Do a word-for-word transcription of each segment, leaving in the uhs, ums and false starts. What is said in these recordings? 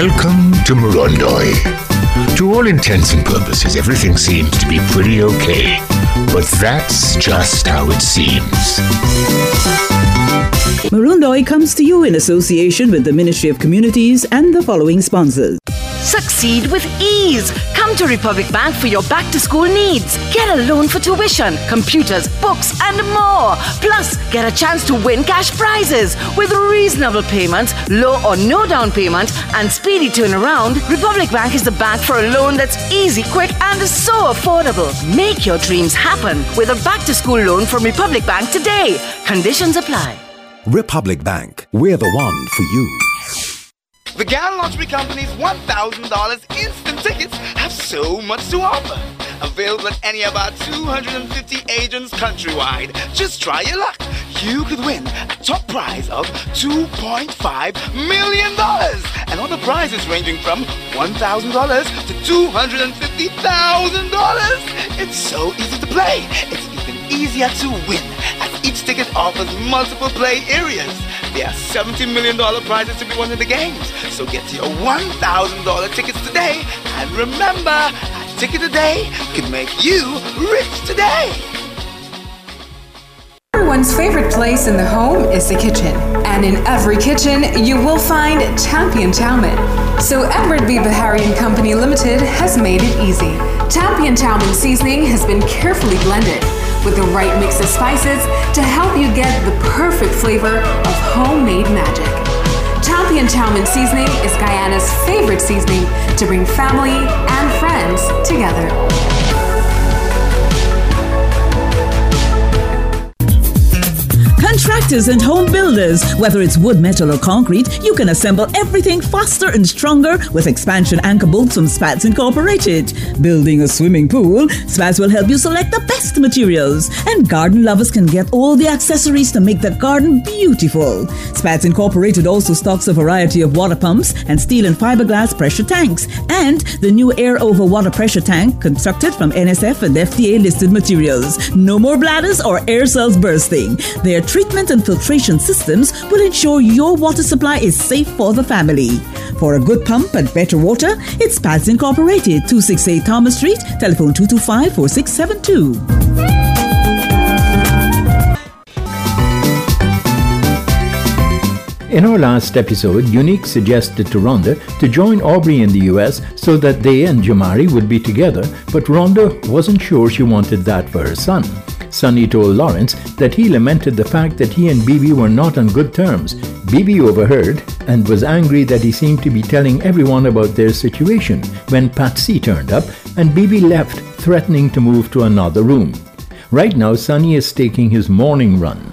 Welcome to Morondoi. To all intents and purposes, everything seems to be pretty okay. But that's just how it seems. Morondoi comes to you in association with the Ministry of Communities and the following sponsors. Succeed with ease. Come to Republic Bank for your back-to-school needs. Get a loan for tuition, computers, books, and more. Plus, get a chance to win cash prizes. With reasonable payments, low or no down payment, and speedy turnaround, Republic Bank is the bank for a loan that's easy, quick, and so affordable. Make your dreams happen with a back-to-school loan from Republic Bank today. Conditions apply. Republic Bank, we're the one for you. The Gal Lottery Company's one thousand dollars instant tickets have so much to offer. Available at any of our two hundred fifty agents countrywide. Just try your luck. You could win a top prize of two point five million dollars. And other prizes ranging from one thousand dollars to two hundred fifty thousand dollars. It's so easy to play. It's even easier to win, as each ticket offers multiple play areas. There are seventy million dollars prizes to be won in the games. So get your one thousand dollars tickets today. And remember, a ticket a day can make you rich today. Everyone's favorite place in the home is the kitchen. And in every kitchen, you will find Champion Chow Mein. So Edward B. Bahari and Company Limited has made it easy. Champion Chow Mein seasoning has been carefully blended with the right mix of spices to help you get the perfect flavor of homemade magic. Champion Chow Mein seasoning is Guyana's favorite seasoning to bring family and friends together. Contractors and home builders, whether it's wood, metal, or concrete, you can assemble everything faster and stronger with expansion anchor bolts from Spats Incorporated. Building a swimming pool, Spats will help you select the best materials. And garden lovers can get all the accessories to make the garden beautiful. Spats Incorporated also stocks a variety of water pumps and steel and fiberglass pressure tanks. And the new air over water pressure tank constructed from N S F and F D A listed materials. No more bladders or air cells bursting. Their treatment and filtration systems will ensure your water supply is safe for the family. For a good pump and better water, it's Spats Incorporated, two sixty-eight Thomas Street, telephone two two five, four six seven two. In our last episode, Unique suggested to Rhonda to join Aubrey in the U S so that they and Jamari would be together, but Rhonda wasn't sure she wanted that for her son. Sonny told Lawrence that he lamented the fact that he and Bibi were not on good terms. Bibi overheard and was angry that he seemed to be telling everyone about their situation when Patsy turned up and Bibi left, threatening to move to another room. Right now, Sonny is taking his morning run.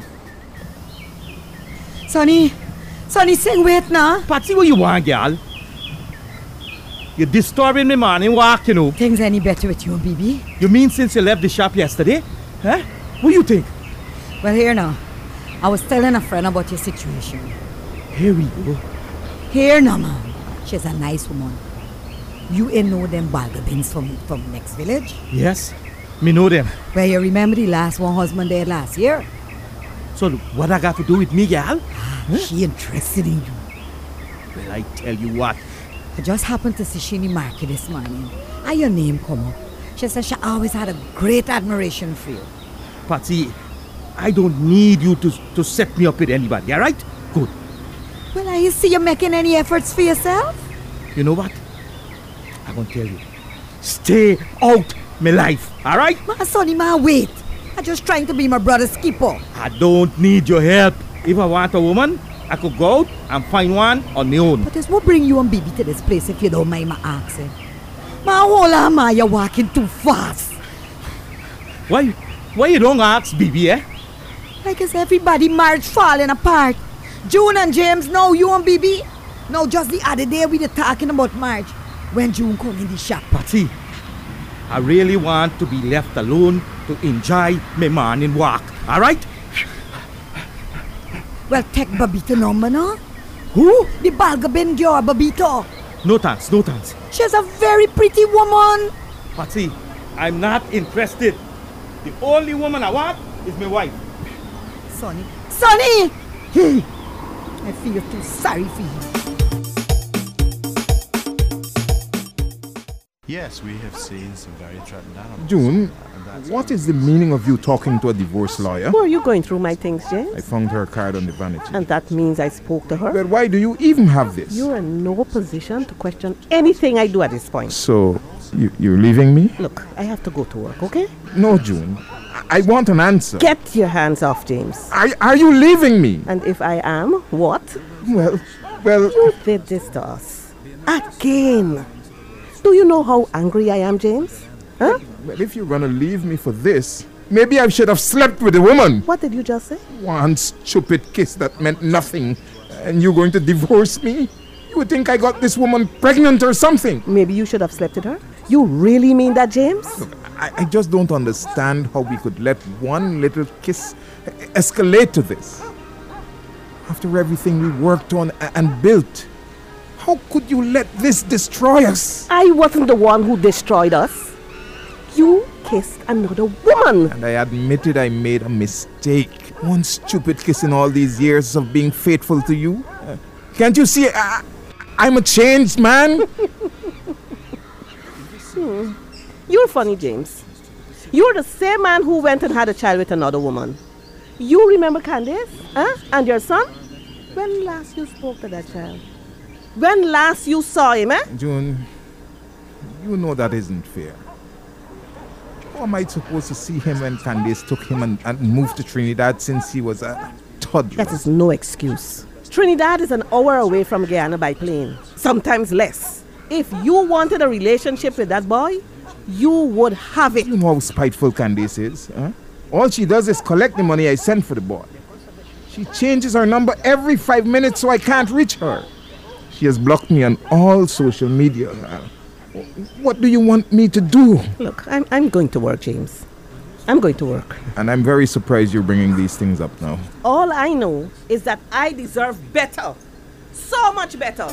Sonny, Sonny, sing wait now. Patsy, what you want, girl? You're disturbing me morning walk, you know. Things any better with you and Bibi? You mean since you left the shop yesterday? Huh? What do you think? Well, here now. I was telling a friend about your situation. Here we go. Here now, man. She's a nice woman. You ain't know them Balgabins from, from next village? Yes, me know them. Well, you remember the last one husband there last year? So, what I got to do with me, gal? Ah, huh? She interested in you. Well, I tell you what. I just happened to see she in the market this morning. And your name come up. She said she always had a great admiration for you. Patsy, I don't need you to, to set me up with anybody, all right? Good. Well, I see you making any efforts for yourself? You know what? I'm going to tell you. Stay out my life, all right? My sonny, ma, wait. I'm just trying to be my brother's keeper. I don't need your help. If I want a woman, I could go out and find one on my own. But there's what bring you and Bibi to this place if you don't mind my asking. Ma, hold on, ma, you're walking too fast. Why? Why you don't ask Bibi, eh? Like as everybody marriage falling apart. June and James, no, you and Bibi. No, just the other day we were talking about marriage. When June come in the shop. Patsy, I really want to be left alone to enjoy my morning walk, alright? Well, take Babita number, no? Who? The Balgabin girl, Babita. No thanks, no thanks. She's a very pretty woman. Patsy, I'm not interested. The only woman I want is my wife. Sonny. Sonny! I feel too sorry for you. Yes, we have seen some very threatened animals. June, Uh, that's what is the meaning of you talking to a divorce lawyer? Who are you going through my things, James? I found her card on the vanity. And that means I spoke to her? But why do you even have this? You're in no position to question anything I do at this point. So, you, you're leaving me? Look, I have to go to work, okay? No, June. I want an answer. Get your hands off, James. Are, are you leaving me? And if I am, what? Well, well... You did this to us. Again. Do you know how angry I am, James? Huh? Well, if you're gonna leave me for this, maybe I should have slept with a woman. What did you just say? One stupid kiss that meant nothing. And you're going to divorce me? You would think I got this woman pregnant or something. Maybe you should have slept with her? You really mean that, James? Look, I, I just don't understand how we could let one little kiss escalate to this. After everything we worked on and built. How could you let this destroy us? I wasn't the one who destroyed us. You kissed another woman. And I admitted I made a mistake. One stupid kiss in all these years of being faithful to you. Uh, can't you see I, I'm a changed man? hmm. You're funny, James. You're the same man who went and had a child with another woman. You remember Candace? Huh? And your son? When last you spoke to that child? When last you saw him, eh? June, you know that isn't fair. How am I supposed to see him when Candace took him and, and moved to Trinidad since he was a toddler? That is no excuse. Trinidad is an hour away from Guyana by plane. Sometimes less. If you wanted a relationship with that boy, you would have it. You know how spiteful Candace is, huh? All she does is collect the money I sent for the boy. She changes her number every five minutes so I can't reach her. She has blocked me on all social media. Uh, what do you want me to do? Look, I'm, I'm going to work, James. I'm going to work. And I'm very surprised you're bringing these things up now. All I know is that I deserve better. So much better.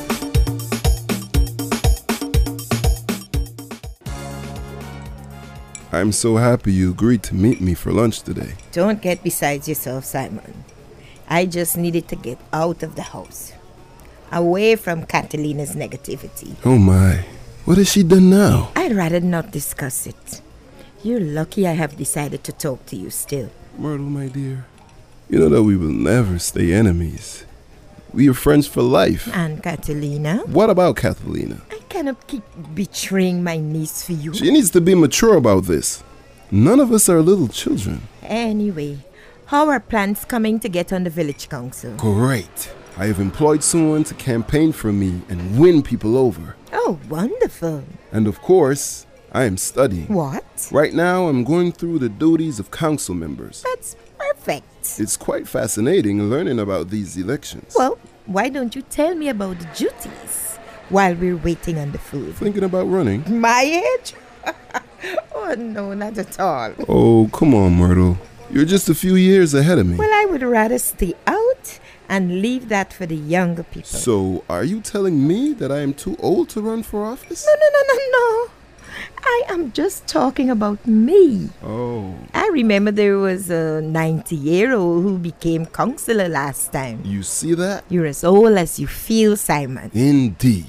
I'm so happy you agreed to meet me for lunch today. Don't get beside yourself, Simon. I just needed to get out of the house. Away from Catalina's negativity. Oh my, what has she done now? I'd rather not discuss it. You're lucky I have decided to talk to you still. Myrtle, my dear, you know that we will never stay enemies. We are friends for life. And Catalina? What about Catalina? I cannot keep betraying my niece for you. She needs to be mature about this. None of us are little children. Anyway, how are plans coming to get on the village council? Great. I have employed someone to campaign for me and win people over. Oh, wonderful. And of course, I am studying. What? Right now, I'm going through the duties of council members. That's perfect. It's quite fascinating learning about these elections. Well, why don't you tell me about the duties while we're waiting on the food? Thinking about running? My age? Oh, no, not at all. Oh, come on, Myrtle. You're just a few years ahead of me. Well, I would rather stay out and leave that for the younger people. So, are you telling me that I am too old to run for office? No, no, no, no, no. I am just talking about me. Oh. I remember there was a ninety-year-old who became councillor last time. You see that? You're as old as you feel, Simon. Indeed.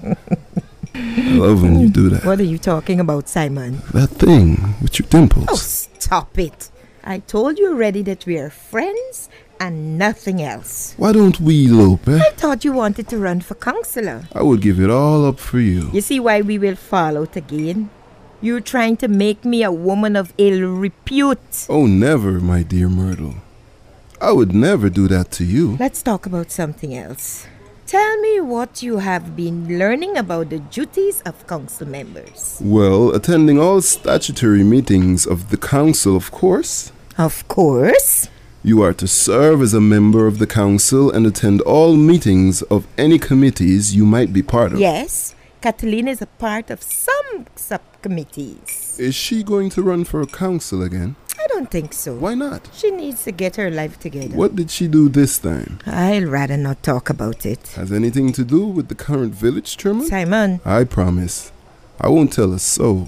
I love when you do that. What are you talking about, Simon? That thing with your dimples. Oh, stop it. I told you already that we are friends and nothing else. Why don't we elope, eh? I thought you wanted to run for councillor. I would give it all up for you. You see why we will fall out again? You're trying to make me a woman of ill repute. Oh, never, my dear Myrtle. I would never do that to you. Let's talk about something else. Tell me what you have been learning about the duties of council members. Well, attending all statutory meetings of the council, of course. Of course. You are to serve as a member of the council and attend all meetings of any committees you might be part of. Yes, Catalina is a part of some subcommittees. Is she going to run for council again? I don't think so. Why not? She needs to get her life together. What did she do this time? I'd rather not talk about it. Has anything to do with the current village chairman? Simon. I promise. I won't tell a soul.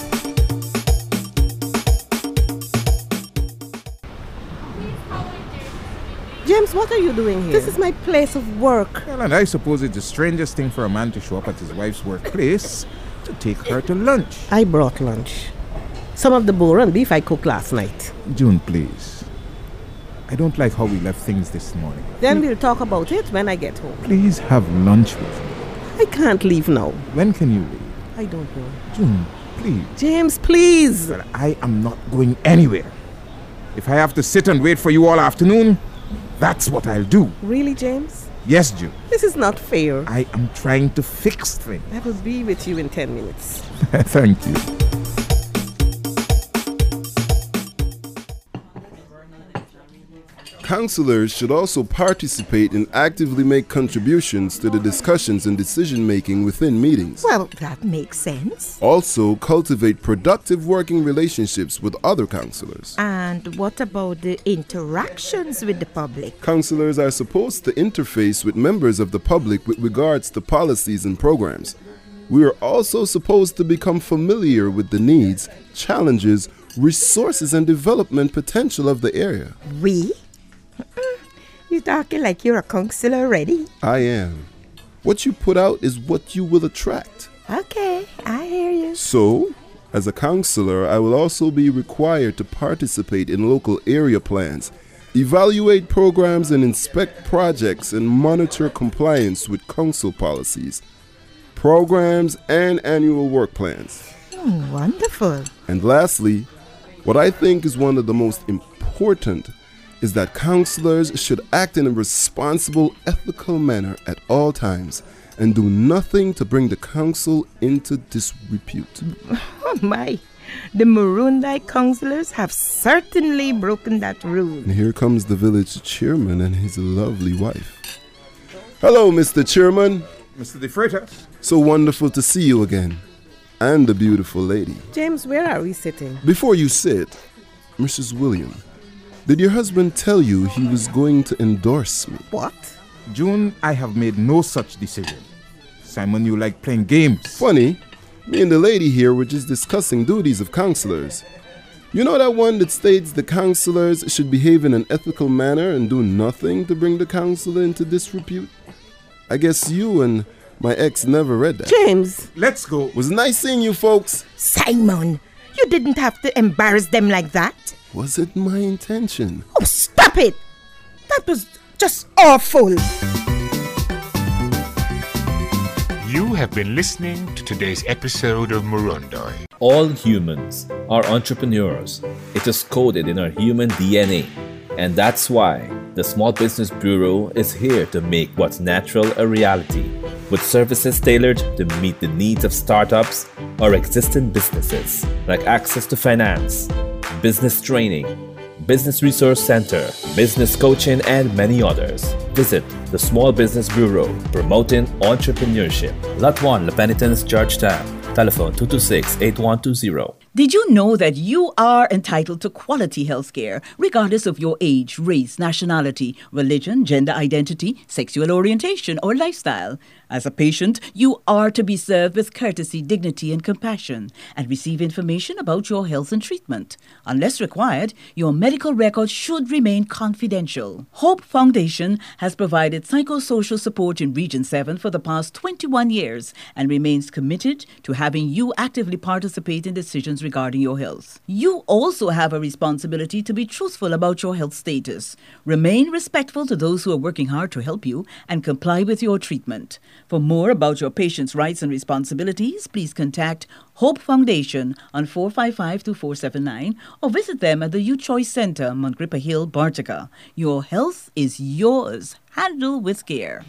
James, what are you doing here? This is my place of work. Well, and I suppose it's the strangest thing for a man to show up at his wife's workplace to take her to lunch. I brought lunch. Some of the boar and beef I cooked last night. June, please. I don't like how we left things this morning. Then we'll talk about it when I get home. Please have lunch with me. I can't leave now. When can you leave? I don't know. June, please. James, please. Well, I am not going anywhere. If I have to sit and wait for you all afternoon, that's what I'll do. Really, James? Yes, June. This is not fair. I am trying to fix things. I will be with you in ten minutes. Thank you. Councillors should also participate and actively make contributions to the discussions and decision-making within meetings. Well, that makes sense. Also, cultivate productive working relationships with other councillors. And what about the interactions with the public? Councillors are supposed to interface with members of the public with regards to policies and programs. We are also supposed to become familiar with the needs, challenges, resources, and development potential of the area. We? You're talking like you're a councillor already. I am. What you put out is what you will attract. Okay, I hear you. So, as a councillor, I will also be required to participate in local area plans, evaluate programs and inspect projects and monitor compliance with council policies, programs and annual work plans. Mm, wonderful. And lastly, what I think is one of the most important is that councillors should act in a responsible, ethical manner at all times and do nothing to bring the council into disrepute. Oh my, the Maroondai councillors have certainly broken that rule. And here comes the village chairman and his lovely wife. Hello, Mister Chairman. Mister De Freitas. So wonderful to see you again. And the beautiful lady. James, where are we sitting? Before you sit, Missus William, did your husband tell you he was going to endorse me? What? June, I have made no such decision. Simon, you like playing games. Funny, me and the lady here were just discussing duties of councillors. You know that one that states the councillors should behave in an ethical manner and do nothing to bring the council into disrepute? I guess you and my ex never read that. James! Let's go. It was nice seeing you folks. Simon, you didn't have to embarrass them like that. Was it my intention? Oh, stop it! That was just awful. You have been listening to today's episode of Murundoi. All humans are entrepreneurs. It is coded in our human D N A. And that's why the Small Business Bureau is here to make what's natural a reality, with services tailored to meet the needs of startups or existing businesses, like access to finance, business training, business resource center, business coaching, and many others. Visit the Small Business Bureau, promoting entrepreneurship. Lot one, La Penitence, Georgetown. Telephone two two six, eight one two zero. Did you know that you are entitled to quality health care, regardless of your age, race, nationality, religion, gender identity, sexual orientation, or lifestyle? As a patient, you are to be served with courtesy, dignity, and compassion, and receive information about your health and treatment. Unless required, your medical records should remain confidential. Hope Foundation has provided psychosocial support in Region seven for the past twenty-one years and remains committed to having you actively participate in decisions regarding your health. You also have a responsibility to be truthful about your health status. Remain respectful to those who are working hard to help you and comply with your treatment. For more about your patient's rights and responsibilities, please contact Hope Foundation on four five five, two four seven nine or visit them at the U Choice Center, Montgrippa Hill, Bartica. Your health is yours. Handle with care.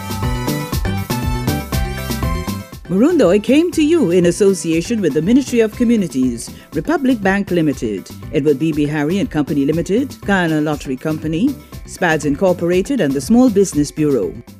Murundoi came to you in association with the Ministry of Communities, Republic Bank Limited, Edward B. B. Harry and Company Limited, Guyana Lottery Company, Spads Incorporated, and the Small Business Bureau.